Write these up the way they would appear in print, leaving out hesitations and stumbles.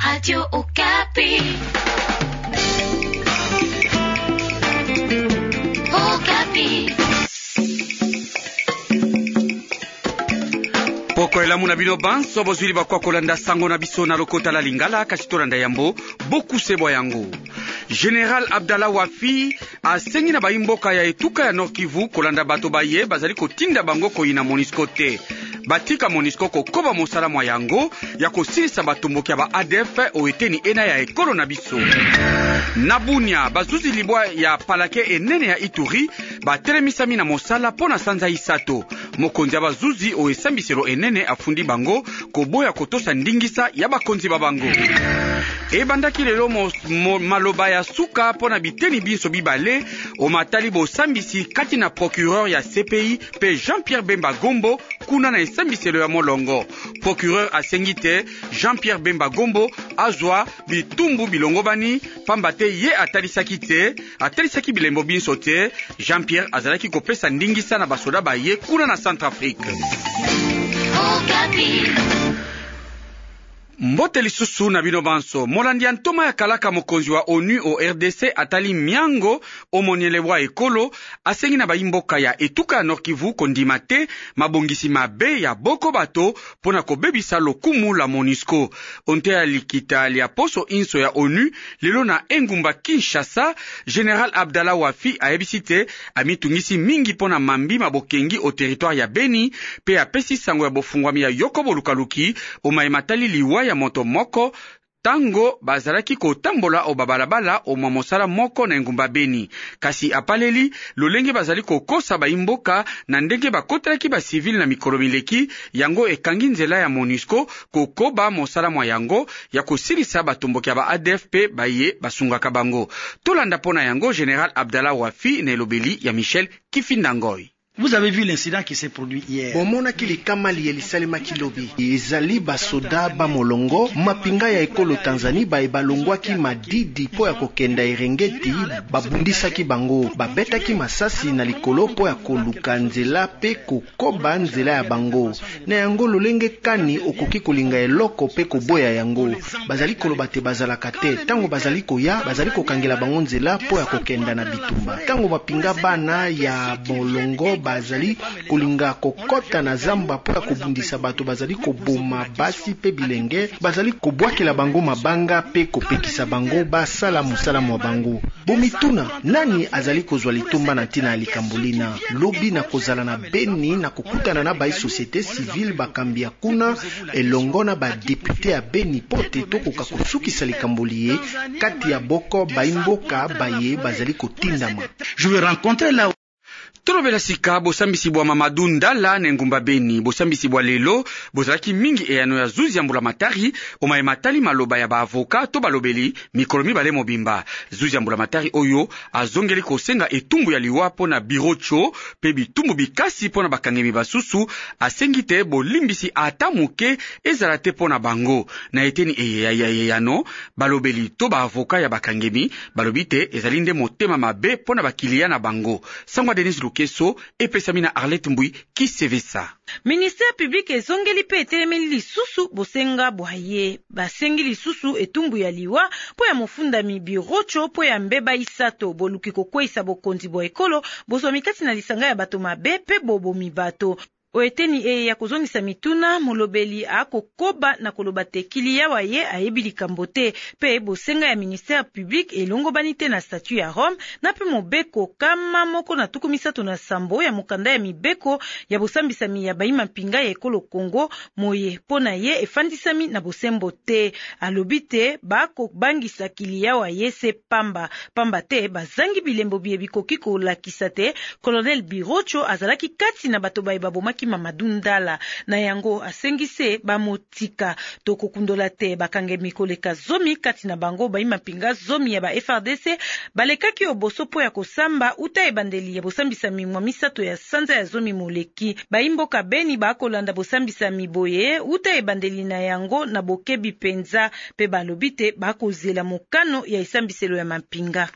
Radio Okapi. Okapi. Poko elamu na bino banso bozwili bakwa kolanda sango na biso na lokota la lingala kasi tolanda yambo boku sebo yango. General Abdallah Wafi asengi na baimboka ya etuka ya Nord Kivu kolanda bato baye bazali kotinda bango koyina MONUSCO te. Batika MONUSCO kokoba mosala mwa yango ya kosilisa batomboki ya ba ADF oeteni ena ya ekolo na biso. Na Bunia bazuzi libwa ya palake enene ya Ituri batelemisami na mosala pona sanza isato. Mokonzi ya bazuzi oesambiselo enene afundi bango koboya kotosa ndingisa ya bakonzi babango. Ebandaki lelo maloba ya suka pona biteni biso bibale omatali bosambisi kati na procureur ya CPI pe Jean-Pierre Bemba Gombo kuna na esambiselo ya molongo. Procureur asengite Jean-Pierre Bemba Gombo azwa bitumbu bilongo bani pambate ye atalisaki bilembo binso te. Jean-Pierre azalaki kopesa ndingisa na basoda baye kuna na Centrafrique. Mbote lisusu na bino banso molandi ya ntoma ya kalaka mokonzi wa ONU o RDC atali miango omonielebwa ekolo asengi na baimboka ya etuka ya Nord Kivu kondima te mabongisi mabe ya boko bato pona kobebisa lokumu la MONUSCO. Onte ya likita lia poso inso ya ONU lelo na engumba Kinshasa, General Abdallah Wafi aebisite amitungisi mingi pona mambi mabokengi o territoire ya Beni pe apesi sango ya bofungwami ya Yokobo Lukaluki omaematali liwa ya moto moko tango bazalaki kotambola o babalabala o mosala moko na engumba Beni. Kasi apaleli lolenge bazali kokosa baimboka na ndenge bakotelaki ba civil na mikolo mileki yango ekangi nzela ya MONUSCO kokoba mosala mwa yango ya kosilisa batomboki ya ba ADFP baye basungaka bango. Tolanda pona yango General Abdallah Wafi na elobeli ya Michel Kifindangoi. Vous avez vu l'incident qui s'est produit hier. Bomona kilikama lielisalema kilobi. Ezali basoda ba molongo, mapinga ya ekolo Tanzanie ba ebalongwaki madidi po ya kokenda Erengeti, babundisaki bango, babetaki masasi na likolo po ya koluka nzela pe kokoba nzela ya bango. Na yango lolenge kani okoki kolinga eloko pe koboya yango. Bazali koloba te bazalaka te, tango bazali koya, bazali kokangela bango nzela po ya kokenda na bitumba. Tango mapinga bana ya molongo bazali kolinga kokota na zamba po ya kobundisa bato bazali koboma basi pe bilenge bazali kobwakela bango mabanga pe kopekisa bango basala musala mwa bango. Bomituna nani azali kozwa litumba na ntina ya likambulina lobi na kozala na Beni na kokutana na bai société civile bakambia kuna elongona ba député ya Beni pote tokoka kosukisa likambulie kati ya boko baimboka baye bazali kotindama. Je vais rencontrer là. Tolobela sika bosambisi bwa Mamadou Ndala na engumba Beni. Bosambisi bwa lelo bozalaki mingi eyano ya Zuzi ya Mbulamatari omaematali maloba ya baavoka to balobeli mikolo mibale mobimba. Zuzi ya Mbulamatari oyo azongeli kosenga etumbu ya liwa pona birocho pe bitumbu bikasi pona bakangemi basusu asengite bolimbisi ata muke ezala te pona bango. Na eteni eyano balobeli to baavoka ya bakangemi balobite ezalinde motema mabe pona bakilia na bango. Sangwa Denis Lukeso epesamina Arlette Mbui kisevesa. Ministère public ezongeli pe etelemeli lisusu bosenga bwaye. Basengi lisusu etumbu ya liwa po ya mofundami birocho po ya mbeba isato boluki kokwesa bokonzi bo ekolo bozomikati na lisanga ya bato mabe pe bobomi bato. Oeteni ya kuzongisa mituna molobeli akokoba na koloba tekili ya waye ayebi likambo te pe bosenga ya ministère public elongo banite na statut ya Rome na pe mobeko kama moko na tuku misato na sambo ya mokanda ya mibeko ya bosambisami ya baima mpinga ya ekolo Kongo moye pona ye efandisami na bosembo te alobi te bako bangisa kili ya waye se pamba te bazangi bilembo bie bikoki kolakisa te. Colonel Birocho azalaki kati na bato baye babomaki Mamadou Ndala na yango asengise bamotika toko kundola te bakangemi koleka zomi kati na bango baima pinga zomi ya ba FRDC balekaki oboso po ya kosamba uta ebandeli ya bosambisa mimwa misato ya sanza ya zomi moleki baimboka Beni bakolanda bosambisa miboye uta ebandeli na yango na bokebi penza pe balobite bakozela mokano ya esambiselo ya mapinga.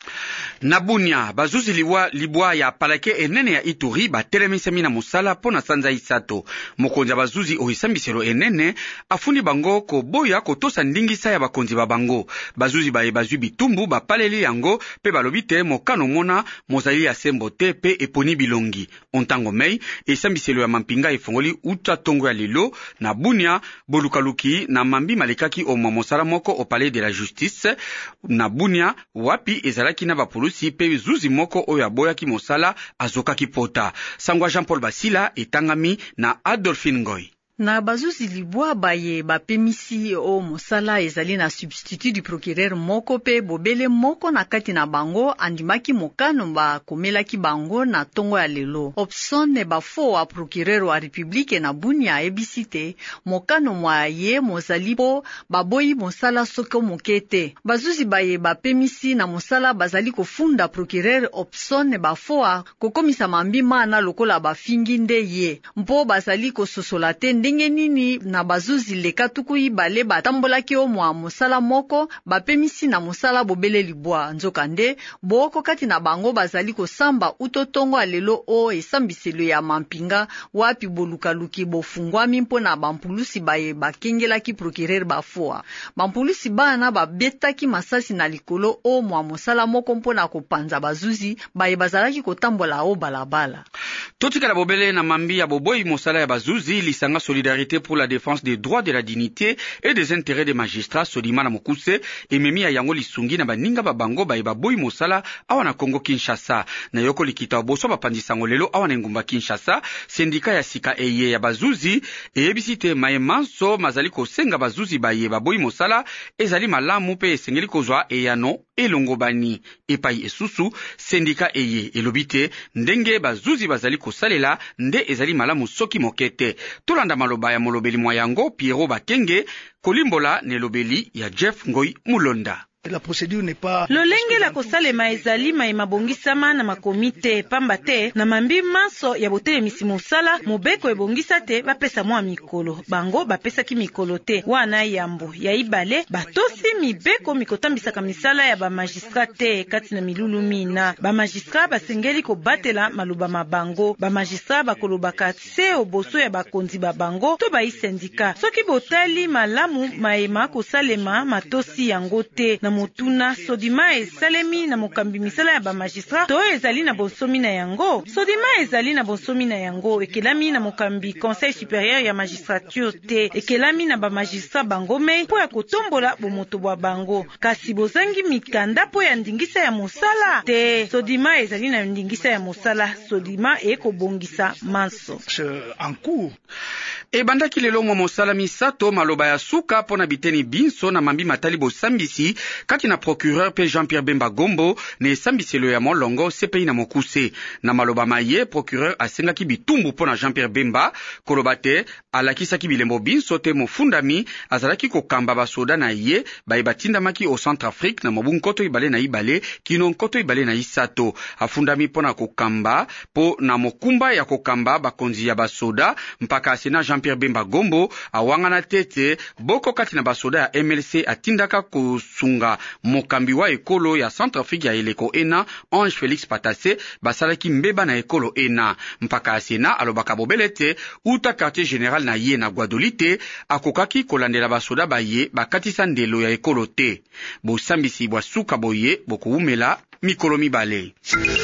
Na Bunia, bazuzi libwa ya palake enene ya Ituri batelemisami na musala pona sanza isato. Mokonzi bazuzi oisambiselo enene afundi bango koboya kotosa ndingisa ya bakonzi babango. Bazuzi bazui bitumbu bapaleli yango pe balobite mokano mona mozali ya sembote pe eponi bilongi. Ontango mei esambiselo ya mampinga efongoli uta tongo ya lelo na Bunia bolukaluki na mambi malekaki o mosala moko au palais de la justice na Bunia wapi ezalaki na bapolusi pe zuzi moko oyo aboyaki mosala azokaki pota. Sangwa Jean-Paul Basila etangami na Adolphine Ngoy. Na bazuzi libwa baye bapemisi o mosala ezali na substitut du procureur moko pe bobele moko na kati na bango andimaki mokano bakomelaki bango na tongo ya lelo. Opson ne bafo wa procureur wa republike na Bunia ebisite mokano mwa ye mozali po baboyi mosala soko mokete. Bazuzi baye bapemisi na mosala bazali kofunda procureur Opson ne bafo wa kokomisa mambima na lokola bafingi nde ye. Mpo bazali kososola te ndenge nini na bazuzi leka tuku ibale batambolaki o mwa mosala moko bapemisi na mosala bobele libwa nzokande boko kati na bango bazali kosamba utotongo alelo o esambiselo ya mampinga wapi bolukaluki bofungwami mpo na bampulusi baye bakengelaki procureur bafoa. Bampulusi bana babetaki masasi na likolo o mwa mosala moko mpo na kopanza bazuzi baye bazalaki kotambola o balabala. Totikala bobele na mambi ya boboyi mosala ya bazuzi lisanga Solidarité pour la défense des droits de la dignité et des intérêts des magistrats Solima na Mokuse ememi ya yango lisungi na baninga babango baye baboyi mosala awa na Kongo Kinshasa. Na yoko likita boso bapandisango lelo awa na ngumba Kinshasa, sindika ya sika eye ya bazuzi eyebisite maemanso mazali kosenga bazuzi baye baboyi mosala ezali malamu pe esengeli kozwa eyano elongobani epai esusu sindika eye elobite ndenge bazuzi bazali kosalela nde ezali malamu soki mokete. Tolanda maloba ya molobeli mwa yango Pierrot Bakenge kolimbola ne lobeli ya Jeff Ngoy Mulonda. La procédure n'est pas lolenge la kosalema ezali maema bongisama na makomite pamba te na mambi manso ya botelemisi mosala mobeko ebongisa te bapesa mwa mikolo bango bapesaki mikolo te wana yambo ya ibale batosi mibeko mikotambisaka misala ya bamagistrat te kati na milulu mina bamagistrat basengeli kobatela maluba mabango bamagistrat bakolobaka se oboso ya bakonzi babango to baisendika soki botali malamu maema kosalema matosi yango te na motuna Sodima esalemi na mokambi misala ya ba magistrat to ezali na bonsomi na yango. Sodima ezali na bonsomi na yango ekelami na mokambi Conseil supérieur ya magistrature te ekelami na ba magistrat bangome po ya kotombola bomoto bwa bango kasi bozangi mikanda po ya ndingisa ya mosala te. Sodima ezali na ndingisa ya mosala Sodima ekobongisa manso en cours. Ebandaki lelo mwa mosala misato maloba ya suka pona biteni binso na mambi matali bosambisi kati na procureur pe Jean-Pierre Bemba Gombo ne esambiselo ya molongo CPI na Mokuse. Na maloba maye procureur asengaki bitumbu pona Jean-Pierre Bemba koloba te alakisaki bilembo binso te mofundami azalaki kokamba basoda na ye baye batindamaki au Centrafrique na mobu nkoto ibale na ibale kino nkoto ibale na isato afundami pona kokamba po na mokumba ya kokamba bakonzi ya basoda mpaka asena Jean-Pierre Bemba Gombo awangana tete boko kati na basoda ya MLC atindaka kusunga mokambi wa ekolo ya Centrafrique ya eleko ena Ange Félix Patasse basalaki mbeba na ekolo ena mpaka asena alobaka bobelete uta quartier général na ye na Guadolite akokaki kolandela basoda baye bakatisa ndelo ya ekolo te bosambisi bwa suka boye bokuumela mikolo mibale.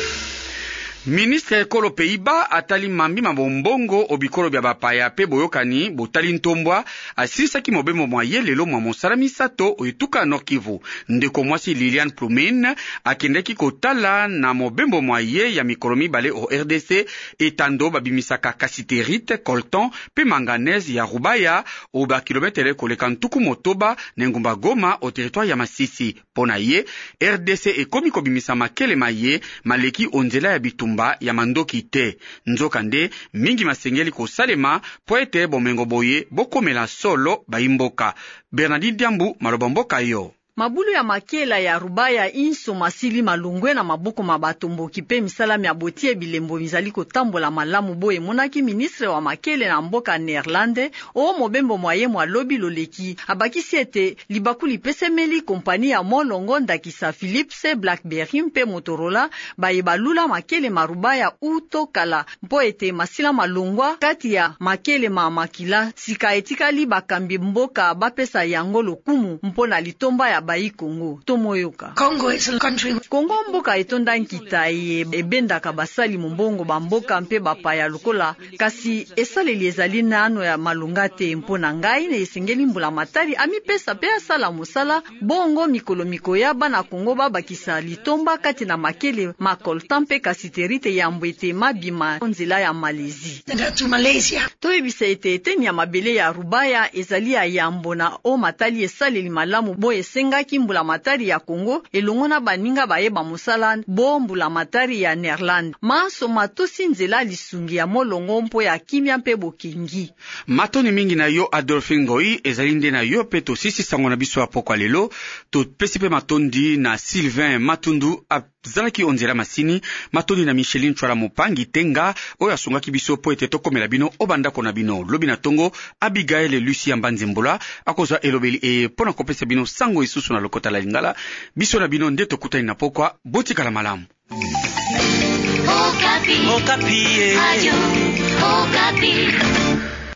Ministre ekolo Pays-Bas atali mambi mabombongo obikolo bya bapaya pe boyokani botali ntombwa asilisaki mobembo mwaye lelo mwa mosala misato oituka Nord Kivu. Ndeko mwasi Liliane Plumine akendeki kotala na mobembo mwaye ya mikolo mibale o RDC etando babimisaka kasiterite, coltan pe manganese ya Rubaya o ba kilometere koleka ntuku motoba nengumba Goma o territoire ya Masisi. Pona ye RDC ekomi kobimisa makele maye maleki onzela ya bitumba ya mandoki te. Nzokande mingi masengeli kosalema po ete bomengo boye bokomela solo baimboka. Bernardine Diambu maloba mboka yo. mabulu ya makela ya rubaya inso masili malungwe na maboko mabatomboki pe misalami ya botie bilembo mizali kotambola malamu boye monaki ministre wa makele na mboka Néerlande o mobembo mwaye mwa lobi loleki abakisi ete libaku lipesemeli kompani ya molongo ndakisa Philips, BlackBerry mpe Motorola baye balula makele marubaya uto kala mpo ete masila malungwa kati ya makele makila sika etikali bakambi mboka bapesa yango lokumu mpona litomba ya bayi Kongo. Tomoyoka Congo is a country. Kongo mboka etonda nkita ebendaka basali mbongo bamboka mpe bapaya lokola kasi esaleli ezali nano ya malunga te mpona ngai na esengeli mbula matari amipesa pe asala mosala bongo mikolo mikoya bana Kongo babakisa litomba kati na makele makolta mpe kasi terite ya mbwete mabima nzela ya Malaysia. Toyebisa ete eteni ya mabele ya rubaya ezali ya yambo na o matali esaleli malamu bo esengaki mbula matari ya Kongo elongo na baninga bayeba mosala bo mbula matari ya Néerlande maso matosi nzela lisungi ya molongo mpo ya kimia mpe bokengi. Matoni mingi na yo Adolphe Ngoi ezali nde na yo pe tosisi sango na biso apoko lelo topesi pe matondi na Sylvain Matundu azalaki onzela masini matondi na Micheline Chwala Mopangi Tenga oyo asungaki biso po ete tokomela bino obandako na bino lobi na tongo Abigail Lucia Mbanzembola akozwa elobeli pona kopesa bino sango isusu na lokota la Lingala biso na bino nde tokutani na pokwa botikala malamu. Okapi. Okapi. Radio Okapi.